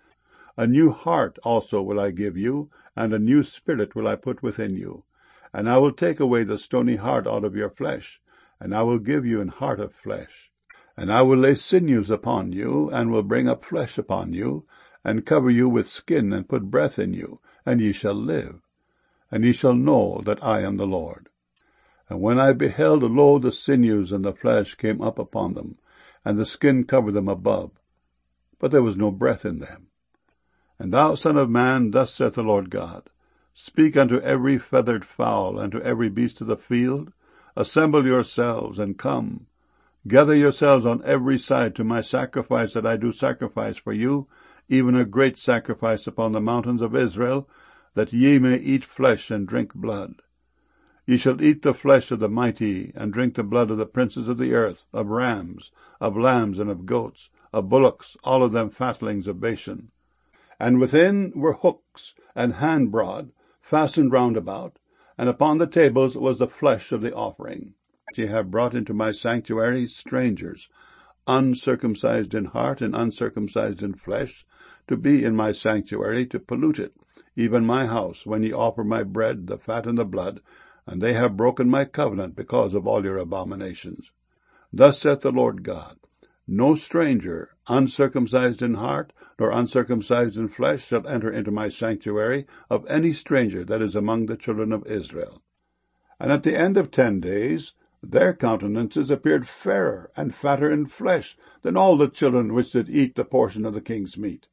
A new heart also will I give you, and a new spirit will I put within you. And I will take away the stony heart out of your flesh, and I will give you an heart of flesh. And I will lay sinews upon you, and will bring up flesh upon you, and cover you with skin, and put breath in you, and ye shall live. And ye shall know that I am the Lord. And when I beheld, lo, the sinews and the flesh came up upon them, and the skin covered them above, but there was no breath in them. And thou, son of man, thus saith the Lord God, Speak unto every feathered fowl, and to every beast of the field, Assemble yourselves, and come. Gather yourselves on every side to my sacrifice that I do sacrifice for you, even a great sacrifice upon the mountains of Israel, that ye may eat flesh and drink blood. Ye shall eat the flesh of the mighty, and drink the blood of the princes of the earth, of rams, of lambs, and of goats, of bullocks, all of them fatlings of Bashan. And within were hooks and hand broad, fastened round about, and upon the tables was the flesh of the offering. Ye have brought into my sanctuary strangers, uncircumcised in heart and uncircumcised in flesh, to be in my sanctuary, to pollute it, even my house, when ye offer my bread, the fat and the blood, and they have broken my covenant because of all your abominations. Thus saith the Lord God, no stranger, uncircumcised in heart, nor uncircumcised in flesh, shall enter into my sanctuary of any stranger that is among the children of Israel. And at the end of 10 days, their countenances appeared fairer and fatter in flesh than all the children which did eat the portion of the king's meat.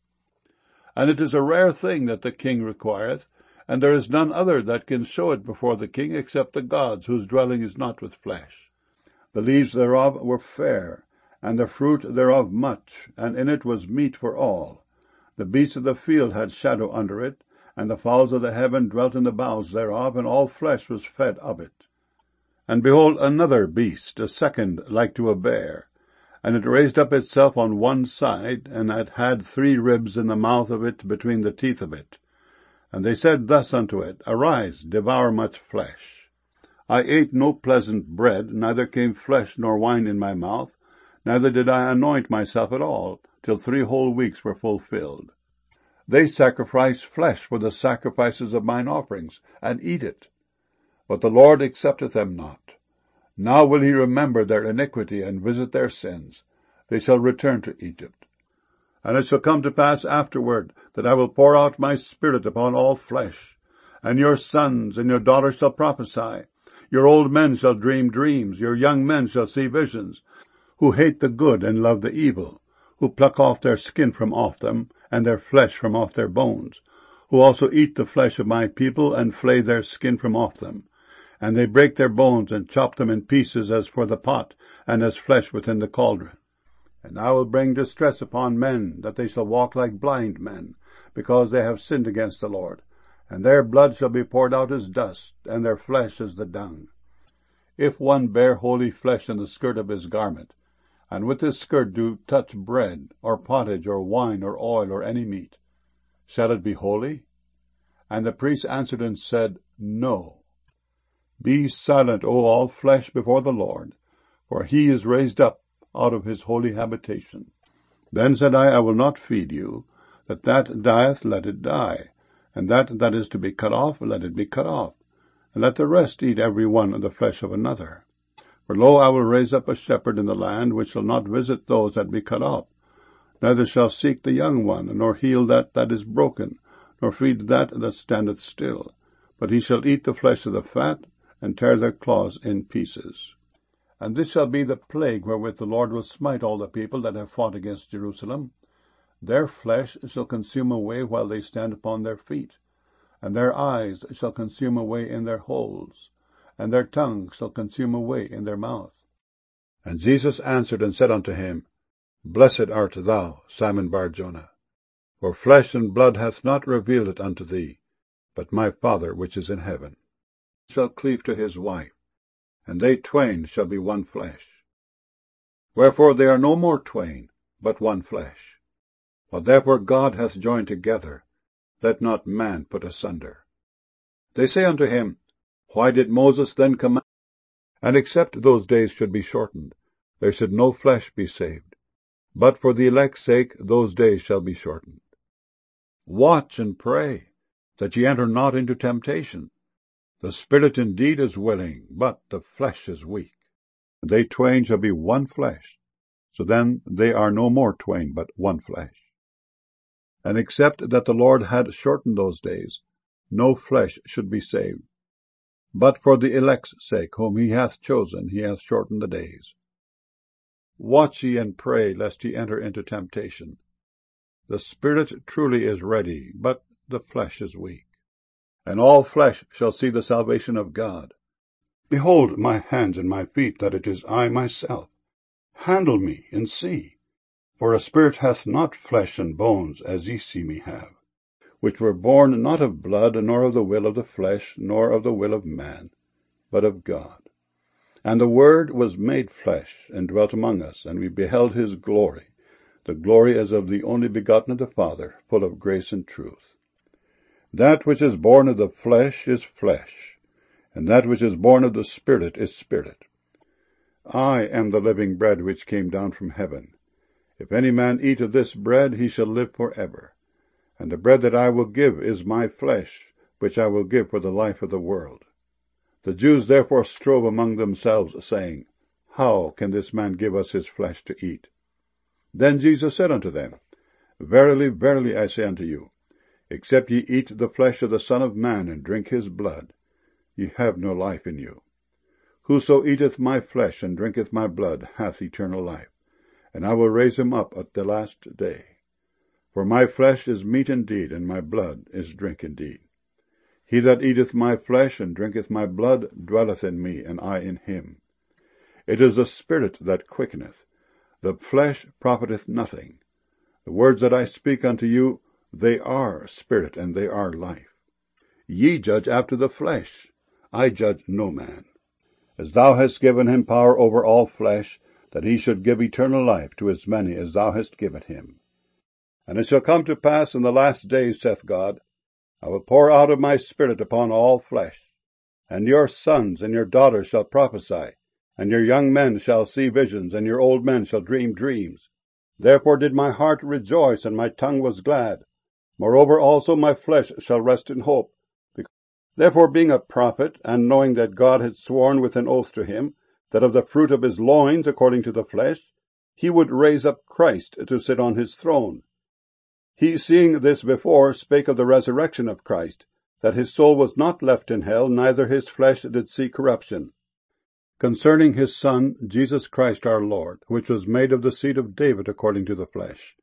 And it is a rare thing that the king requireth, and there is none other that can show it before the king except the gods, whose dwelling is not with flesh. The leaves thereof were fair, and the fruit thereof much, and in it was meat for all. The beasts of the field had shadow under it, and the fowls of the heaven dwelt in the boughs thereof, and all flesh was fed of it. And behold, another beast, a second, like to a bear, and it raised up itself on one side, and it had 3 ribs in the mouth of it between the teeth of it. And they said thus unto it, Arise, devour much flesh. I ate no pleasant bread, neither came flesh nor wine in my mouth, neither did I anoint myself at all, till 3 whole weeks were fulfilled. They sacrifice flesh for the sacrifices of mine offerings, and eat it. But the Lord accepteth them not. Now will he remember their iniquity, and visit their sins. They shall return to Egypt. And it shall come to pass afterward, that I will pour out my spirit upon all flesh. And your sons and your daughters shall prophesy. Your old men shall dream dreams. Your young men shall see visions. Who hate the good and love the evil. Who pluck off their skin from off them, and their flesh from off their bones. Who also eat the flesh of my people, and flay their skin from off them. And they break their bones, and chop them in pieces as for the pot, and as flesh within the cauldron. And I will bring distress upon men, that they shall walk like blind men, because they have sinned against the Lord. And their blood shall be poured out as dust, and their flesh as the dung. If one bear holy flesh in the skirt of his garment, and with his skirt do touch bread, or pottage, or wine, or oil, or any meat, shall it be holy? And the priest answered and said, No. Be silent, O all flesh, before the Lord, for he is raised up out of his holy habitation. Then said I will not feed you. That dieth, let it die, and that is to be cut off, let it be cut off, and let the rest eat every one of the flesh of another. For lo, I will raise up a shepherd in the land, which shall not visit those that be cut off, neither shall seek the young one, nor heal that is broken, nor feed that standeth still. But he shall eat the flesh of the fat, and tear their claws in pieces. And this shall be the plague wherewith the Lord will smite all the people that have fought against Jerusalem. Their flesh shall consume away while they stand upon their feet, and their eyes shall consume away in their holes, and their tongue shall consume away in their mouth. And Jesus answered and said unto him, Blessed art thou, Simon Bar-Jonah, for flesh and blood hath not revealed it unto thee, but my Father which is in heaven. Shall cleave to his wife, and they twain shall be one flesh. Wherefore they are no more twain, but one flesh. What therefore God hath joined together, let not man put asunder. They say unto him, Why did Moses then command? And except those days should be shortened, there should no flesh be saved. But for the elect's sake those days shall be shortened. Watch and pray, that ye enter not into temptation. The spirit indeed is willing, but the flesh is weak. They twain shall be one flesh. So then they are no more twain, but one flesh. And except that the Lord had shortened those days, no flesh should be saved. But for the elect's sake, whom he hath chosen, he hath shortened the days. Watch ye and pray, lest ye enter into temptation. The spirit truly is ready, but the flesh is weak. And all flesh shall see the salvation of God. Behold my hands and my feet, that it is I myself. Handle me, and see. For a spirit hath not flesh and bones, as ye see me have, which were born not of blood, nor of the will of the flesh, nor of the will of man, but of God. And the Word was made flesh, and dwelt among us, and we beheld his glory, the glory as of the only begotten of the Father, full of grace and truth. That which is born of the flesh is flesh, and that which is born of the Spirit is spirit. I am the living bread which came down from heaven. If any man eat of this bread, he shall live for ever. And the bread that I will give is my flesh, which I will give for the life of the world. The Jews therefore strove among themselves, saying, How can this man give us his flesh to eat? Then Jesus said unto them, Verily, verily, I say unto you, except ye eat the flesh of the Son of Man, and drink his blood, ye have no life in you. Whoso eateth my flesh, and drinketh my blood, hath eternal life, and I will raise him up at the last day. For my flesh is meat indeed, and my blood is drink indeed. He that eateth my flesh and drinketh my blood dwelleth in me, and I in him. It is the Spirit that quickeneth. The flesh profiteth nothing. The words that I speak unto you, they are spirit, and they are life. Ye judge after the flesh. I judge no man. As thou hast given him power over all flesh, that he should give eternal life to as many as thou hast given him. And it shall come to pass in the last days, saith God, I will pour out of my Spirit upon all flesh, and your sons and your daughters shall prophesy, and your young men shall see visions, and your old men shall dream dreams. Therefore did my heart rejoice, and my tongue was glad. Moreover also my flesh shall rest in hope. Therefore being a prophet, and knowing that God had sworn with an oath to him, that of the fruit of his loins, according to the flesh, he would raise up Christ to sit on his throne. He, seeing this before, spake of the resurrection of Christ, that his soul was not left in hell, neither his flesh did see corruption. Concerning his Son, Jesus Christ our Lord, which was made of the seed of David according to the flesh.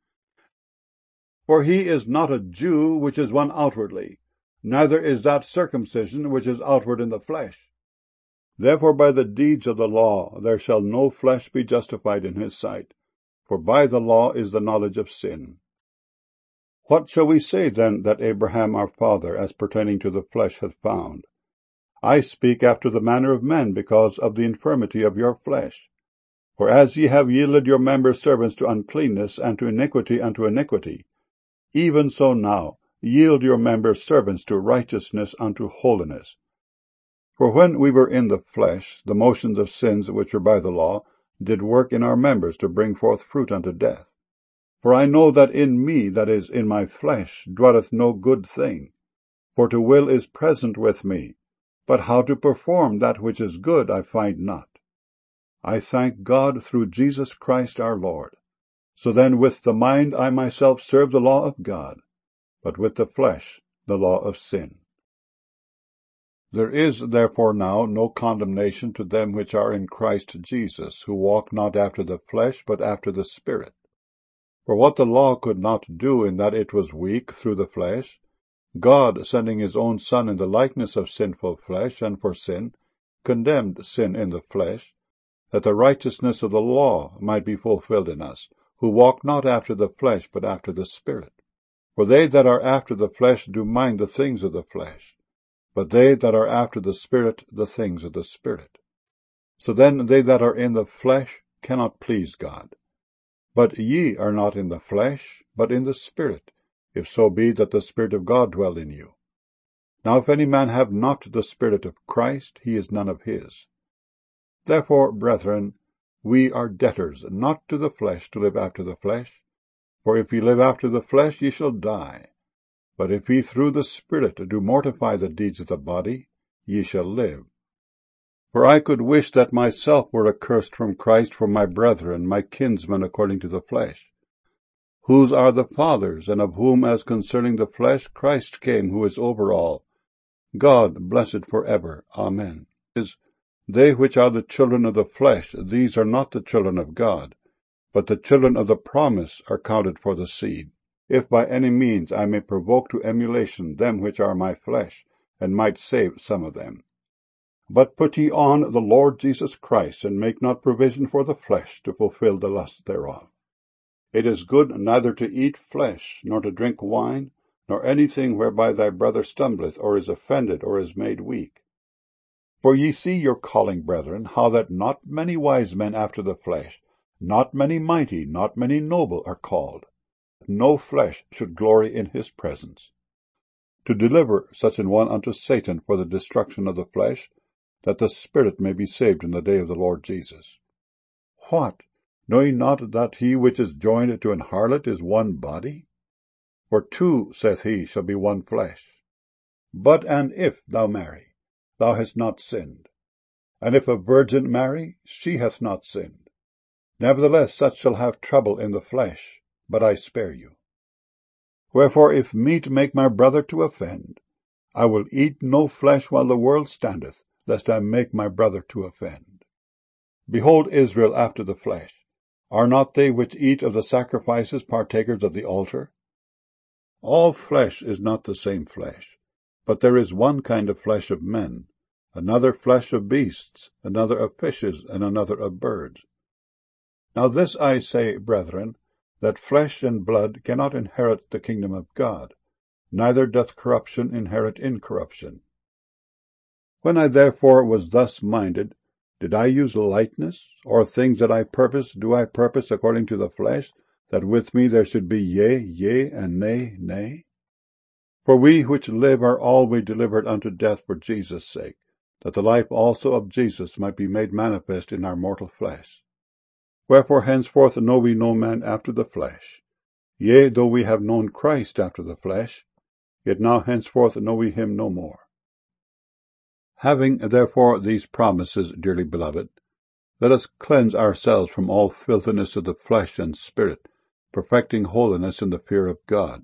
For he is not a Jew which is one outwardly, neither is that circumcision which is outward in the flesh. Therefore by the deeds of the law there shall no flesh be justified in his sight, for by the law is the knowledge of sin. What shall we say then that Abraham our father, as pertaining to the flesh, hath found? I speak after the manner of men, because of the infirmity of your flesh. For as ye have yielded your members servants to uncleanness, and to iniquity unto iniquity, even so now yield your members servants to righteousness unto holiness. For when we were in the flesh, the motions of sins which were by the law did work in our members to bring forth fruit unto death. For I know that in me, that is, in my flesh, dwelleth no good thing. For to will is present with me, but how to perform that which is good I find not. I thank God through Jesus Christ our Lord. So then with the mind I myself serve the law of God, but with the flesh the law of sin. There is therefore now no condemnation to them which are in Christ Jesus, who walk not after the flesh, but after the Spirit. For what the law could not do, in that it was weak through the flesh, God, sending his own Son in the likeness of sinful flesh, and for sin, condemned sin in the flesh, that the righteousness of the law might be fulfilled in us, who walk not after the flesh, but after the Spirit. For they that are after the flesh do mind the things of the flesh, but they that are after the Spirit the things of the Spirit. So then they that are in the flesh cannot please God. But ye are not in the flesh, but in the Spirit, if so be that the Spirit of God dwell in you. Now if any man have not the Spirit of Christ, he is none of his. Therefore, brethren, we are debtors, not to the flesh, to live after the flesh. For if ye live after the flesh, ye shall die. But if ye through the Spirit do mortify the deeds of the body, ye shall live. For I could wish that myself were accursed from Christ for my brethren, my kinsmen according to the flesh, whose are the fathers, and of whom as concerning the flesh Christ came, who is over all. God blessed for ever. Amen. They which are the children of the flesh, these are not the children of God, but the children of the promise are counted for the seed. If by any means I may provoke to emulation them which are my flesh, and might save some of them. But put ye on the Lord Jesus Christ, and make not provision for the flesh to fulfill the lust thereof. It is good neither to eat flesh, nor to drink wine, nor anything whereby thy brother stumbleth, or is offended, or is made weak. For ye see your calling, brethren, how that not many wise men after the flesh, not many mighty, not many noble are called. No flesh should glory in his presence. To deliver such an one unto Satan for the destruction of the flesh, that the spirit may be saved in the day of the Lord Jesus. What? Know ye not that he which is joined to an harlot is one body? For two, saith he, shall be one flesh. But and if thou marry, thou hast not sinned. And if a virgin marry, she hath not sinned. Nevertheless such shall have trouble in the flesh, but I spare you. Wherefore if meat make my brother to offend, I will eat no flesh while the world standeth, lest I make my brother to offend. Behold Israel after the flesh. Are not they which eat of the sacrifices partakers of the altar? All flesh is not the same flesh, but there is one kind of flesh of men, another flesh of beasts, another of fishes, and another of birds. Now this I say, brethren, that flesh and blood cannot inherit the kingdom of God, neither doth corruption inherit incorruption. When I therefore was thus minded, did I use lightness, or things that I purpose do I purpose according to the flesh, that with me there should be yea, yea, and nay, nay? For we which live are always delivered unto death for Jesus' sake, that the life also of Jesus might be made manifest in our mortal flesh. Wherefore henceforth know we no man after the flesh. Yea, though we have known Christ after the flesh, yet now henceforth know we him no more. Having therefore these promises, dearly beloved, let us cleanse ourselves from all filthiness of the flesh and spirit, perfecting holiness in the fear of God.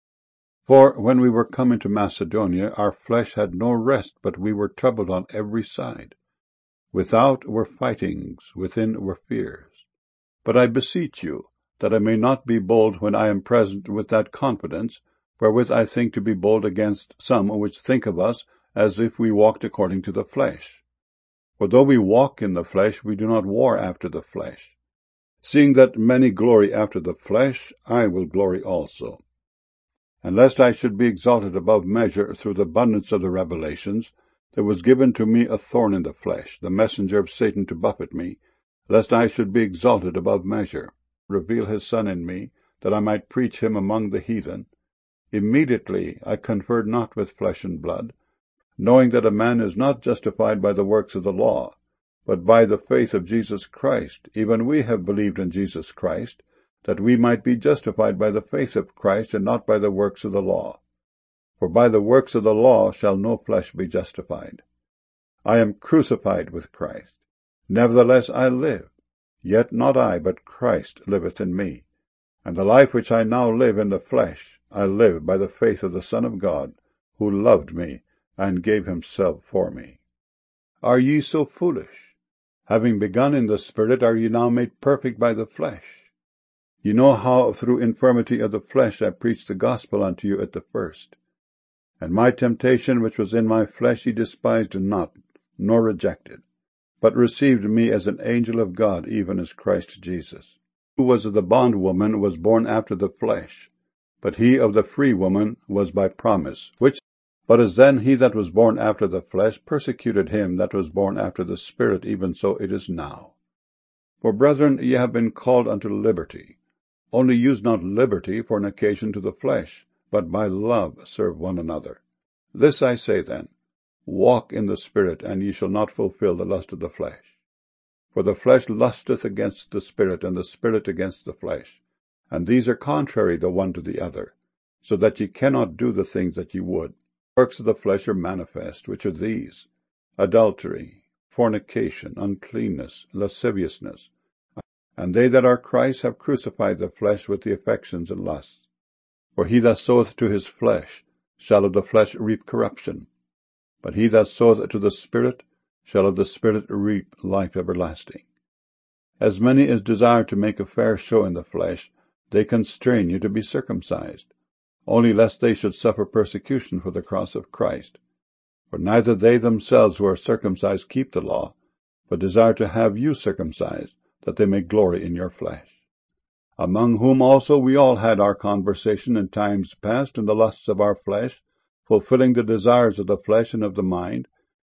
For when we were come into Macedonia, our flesh had no rest, but we were troubled on every side. Without were fightings, within were fears. But I beseech you, that I may not be bold when I am present with that confidence, wherewith I think to be bold against some which think of us as if we walked according to the flesh. For though we walk in the flesh, we do not war after the flesh. Seeing that many glory after the flesh, I will glory also. And lest I should be exalted above measure through the abundance of the revelations, there was given to me a thorn in the flesh, the messenger of Satan to buffet me, lest I should be exalted above measure, reveal his Son in me, that I might preach him among the heathen. Immediately I conferred not with flesh and blood, knowing that a man is not justified by the works of the law, but by the faith of Jesus Christ. Even we have believed in Jesus Christ, that we might be justified by the faith of Christ, and not by the works of the law. For by the works of the law shall no flesh be justified. I am crucified with Christ. Nevertheless I live, yet not I, but Christ liveth in me. And the life which I now live in the flesh, I live by the faith of the Son of God, who loved me, and gave himself for me. Are ye so foolish? Having begun in the Spirit, are ye now made perfect by the flesh? Ye know how through infirmity of the flesh I preached the gospel unto you at the first. And my temptation which was in my flesh ye despised not, nor rejected, but received me as an angel of God, even as Christ Jesus. Who was of the bondwoman was born after the flesh, but he of the free woman was by promise, but as then he that was born after the flesh persecuted him that was born after the Spirit, even so it is now. For, brethren, ye have been called unto liberty. Only use not liberty for an occasion to the flesh, but by love serve one another. This I say then, walk in the Spirit, and ye shall not fulfill the lust of the flesh. For the flesh lusteth against the Spirit, and the Spirit against the flesh. And these are contrary the one to the other, so that ye cannot do the things that ye would. The works of the flesh are manifest, which are these: adultery, fornication, uncleanness, lasciviousness. And they that are Christ have crucified the flesh with the affections and lusts. For he that soweth to his flesh shall of the flesh reap corruption, but he that soweth to the Spirit shall of the Spirit reap life everlasting. As many as desire to make a fair show in the flesh, they constrain you to be circumcised, only lest they should suffer persecution for the cross of Christ. For neither they themselves who are circumcised keep the law, but desire to have you circumcised, that they may glory in your flesh. Among whom also we all had our conversation in times past in the lusts of our flesh, fulfilling the desires of the flesh and of the mind,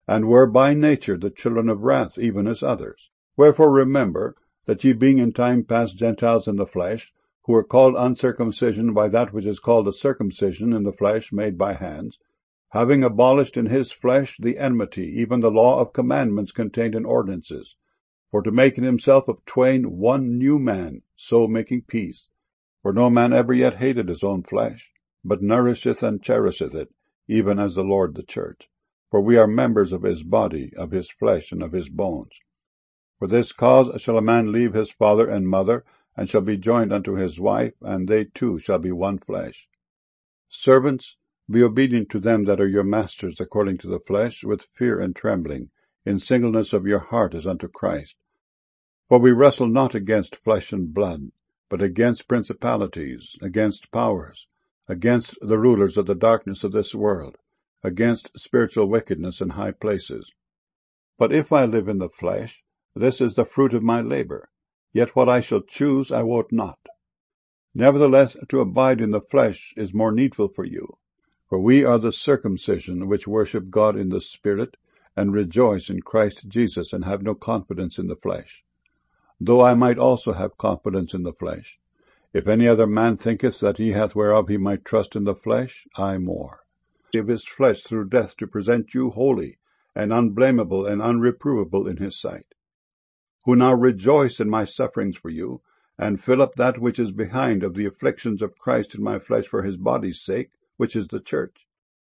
and were by nature the children of wrath, even as others. Wherefore remember that ye being in time past Gentiles in the flesh, who are called uncircumcision by that which is called a circumcision in the flesh made by hands, having abolished in his flesh the enmity, even the law of commandments contained in ordinances, for to make in himself of twain one new man, so making peace. For no man ever yet hated his own flesh, but nourisheth and cherisheth it, even as the Lord the church. For we are members of his body, of his flesh, and of his bones. For this cause shall a man leave his father and mother, and shall be joined unto his wife, and they two shall be one flesh. Servants, be obedient to them that are your masters according to the flesh, with fear and trembling, in singleness of your heart as unto Christ. For we wrestle not against flesh and blood, but against principalities, against powers, against the rulers of the darkness of this world, against spiritual wickedness in high places. But if I live in the flesh, this is the fruit of my labor, yet what I shall choose I wot not. Nevertheless, to abide in the flesh is more needful for you. For we are the circumcision which worship God in the Spirit, and rejoice in Christ Jesus, and have no confidence in the flesh. Though I might also have confidence in the flesh. If any other man thinketh that he hath whereof he might trust in the flesh, I more. Of his flesh through death to present you holy, and unblameable, and unreprovable in his sight. Who now rejoice in my sufferings for you, and fill up that which is behind of the afflictions of Christ in my flesh for his body's sake, which is the church.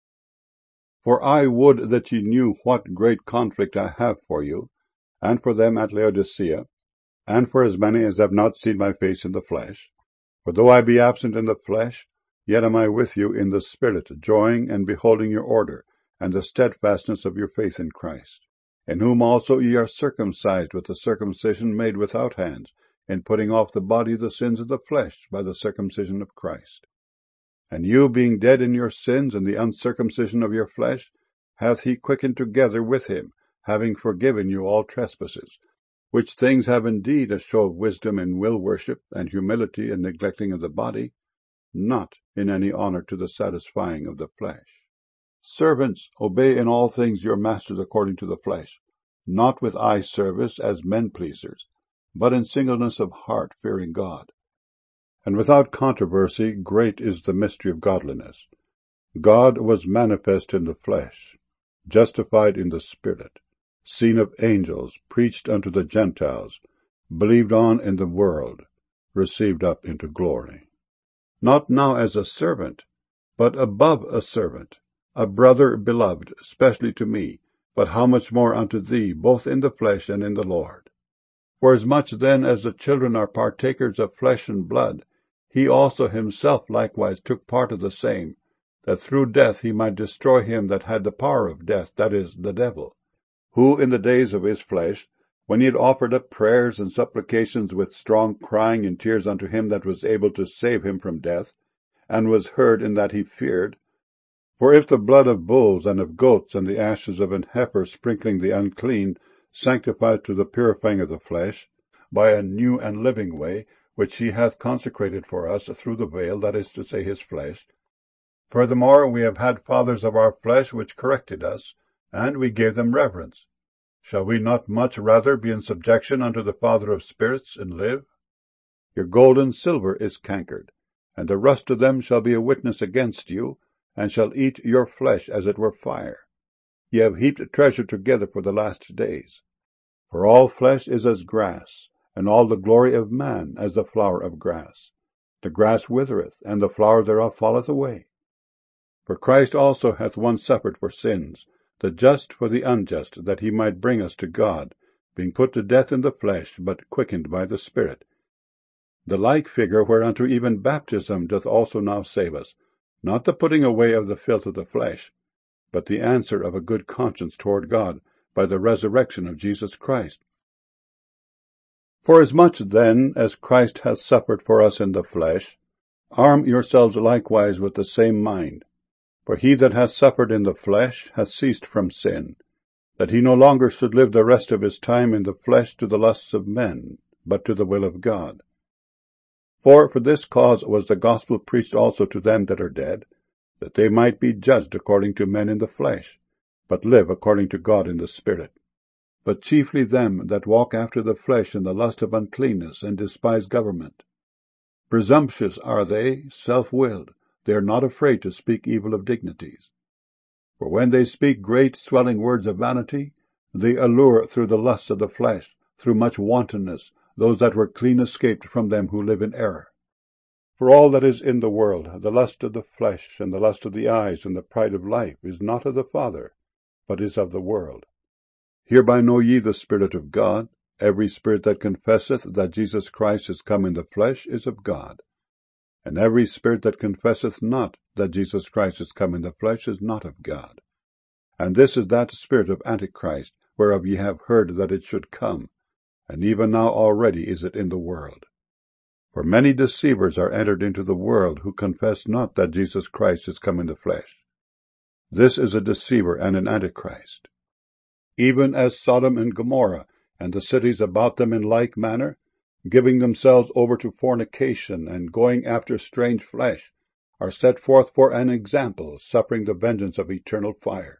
For I would that ye knew what great conflict I have for you, and for them at Laodicea, and for as many as have not seen my face in the flesh. For though I be absent in the flesh, yet am I with you in the Spirit, joying and beholding your order, and the steadfastness of your faith in Christ, in whom also ye are circumcised with the circumcision made without hands, in putting off the body the sins of the flesh by the circumcision of Christ. And you, being dead in your sins and the uncircumcision of your flesh, hath he quickened together with him, having forgiven you all trespasses, which things have indeed a show of wisdom in will worship, and humility and neglecting of the body, not in any honor to the satisfying of the flesh. Servants, obey in all things your masters according to the flesh, not with eye service as men pleasers, but in singleness of heart, fearing God. And without controversy, great is the mystery of godliness. God was manifest in the flesh, justified in the Spirit, seen of angels, preached unto the Gentiles, believed on in the world, received up into glory. Not now as a servant, but above a servant, a brother beloved, specially to me, but how much more unto thee, both in the flesh and in the Lord. Forasmuch then as the children are partakers of flesh and blood, he also himself likewise took part of the same, that through death he might destroy him that had the power of death, that is, the devil, who in the days of his flesh, when he had offered up prayers and supplications with strong crying and tears unto him that was able to save him from death, and was heard in that he feared. For if the blood of bulls and of goats and the ashes of an heifer sprinkling the unclean sanctified to the purifying of the flesh, by a new and living way, which he hath consecrated for us through the veil, that is to say, his flesh. Furthermore, we have had fathers of our flesh which corrected us, and we gave them reverence. Shall we not much rather be in subjection unto the Father of spirits, and live? Your gold and silver is cankered, and the rust of them shall be a witness against you, and shall eat your flesh as it were fire. Ye have heaped treasure together for the last days. For all flesh is as grass, and all the glory of man as the flower of grass. The grass withereth, and the flower thereof falleth away. For Christ also hath once suffered for sins, the just for the unjust, that he might bring us to God, being put to death in the flesh, but quickened by the Spirit. The like figure whereunto even baptism doth also now save us, not the putting away of the filth of the flesh, but the answer of a good conscience toward God, by the resurrection of Jesus Christ. Forasmuch then as Christ hath suffered for us in the flesh, arm yourselves likewise with the same mind. For he that hath suffered in the flesh hath ceased from sin, that he no longer should live the rest of his time in the flesh to the lusts of men, but to the will of God. For this cause was the gospel preached also to them that are dead, that they might be judged according to men in the flesh, but live according to God in the Spirit. But chiefly them that walk after the flesh in the lust of uncleanness, and despise government. Presumptuous are they, self-willed. They are not afraid to speak evil of dignities. For when they speak great swelling words of vanity, they allure through the lusts of the flesh, through much wantonness, those that were clean escaped from them who live in error. For all that is in the world, the lust of the flesh, and the lust of the eyes, and the pride of life, is not of the Father, but is of the world. Hereby know ye the Spirit of God. Every spirit that confesseth that Jesus Christ is come in the flesh is of God. And every spirit that confesseth not that Jesus Christ is come in the flesh is not of God. And this is that spirit of Antichrist, whereof ye have heard that it should come, and even now already is it in the world. For many deceivers are entered into the world, who confess not that Jesus Christ is come in the flesh. This is a deceiver and an Antichrist. Even as Sodom and Gomorrah, and the cities about them in like manner, giving themselves over to fornication, and going after strange flesh, are set forth for an example, suffering the vengeance of eternal fire.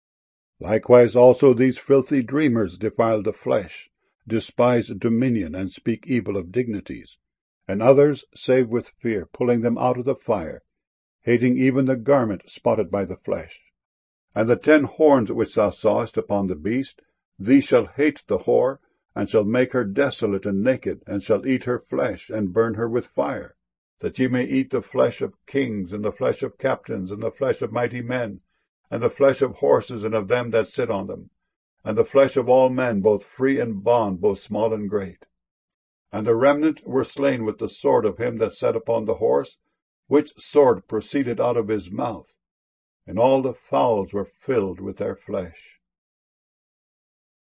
Likewise also these filthy dreamers defile the flesh, despise dominion, and speak evil of dignities, and others save with fear, pulling them out of the fire, hating even the garment spotted by the flesh. And the 10 horns which thou sawest upon the beast, these shall hate the whore, and shall make her desolate and naked, and shall eat her flesh, and burn her with fire, that ye may eat the flesh of kings, and the flesh of captains, and the flesh of mighty men, and the flesh of horses, and of them that sit on them, and the flesh of all men, both free and bond, both small and great. And the remnant were slain with the sword of him that sat upon the horse, which sword proceeded out of his mouth, and all the fowls were filled with their flesh.